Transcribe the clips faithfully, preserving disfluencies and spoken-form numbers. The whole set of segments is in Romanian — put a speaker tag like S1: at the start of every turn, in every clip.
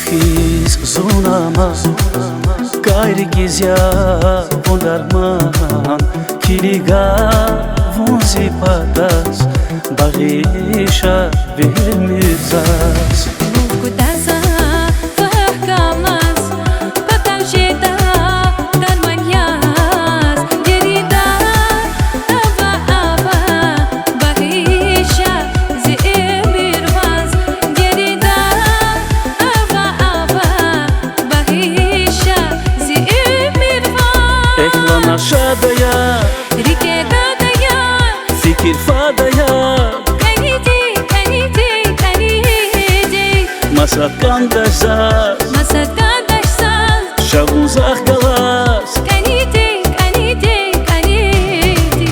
S1: fiz zonama Kairi gizia vondarman Kiliga vonzi patas Barisha vermizas
S2: Kutaza fahkamas Patavjeda darmanyas Gerida ava ava Barisha zemirvaz Gerida ava ava Barisha zemirvaz
S1: Ehlana şadaya
S2: Rike dadaya
S1: Fikir fadaya Masat kandazar
S2: Masat kandazar
S1: Şavun zah galas
S2: Kanite, kanite, kanite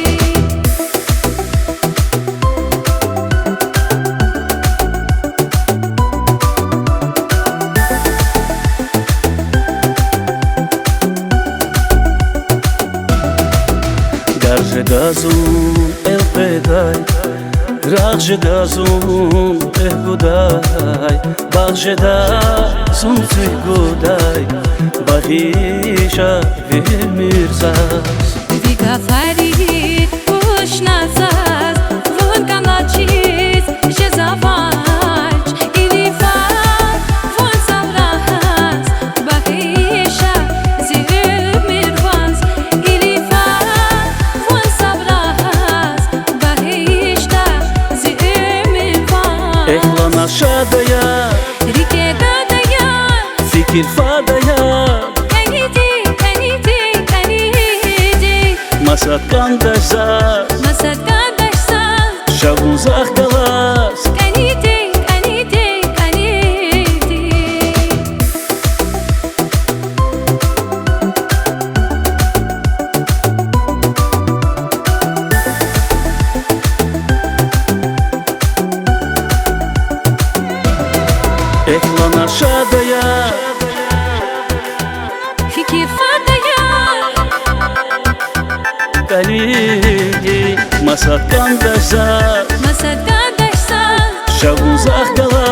S1: Garje gazun el pedai Ragje gazun el godai Bagje da sun tui godai Barisha vermirzas
S2: Vika farit ushnazaz Vun kanachiz jezavaj Ilifat vun savrahaz Barisha zemirvaz Ilifat vun savrahaz Barisha zemirvaz
S1: Ehlana şadaya
S2: Rike dadaya
S1: Fikir fadaya
S2: Kanite, kanite, kanite
S1: Masat kandazar
S2: Masat kandazar
S1: Şavun zah galas
S2: Kanite, kanite, kanite
S1: Ehlana şadaya
S2: Fikir fadaya
S1: Kalidi Masat kandazar
S2: Masat kandazar
S1: Şavun zah galas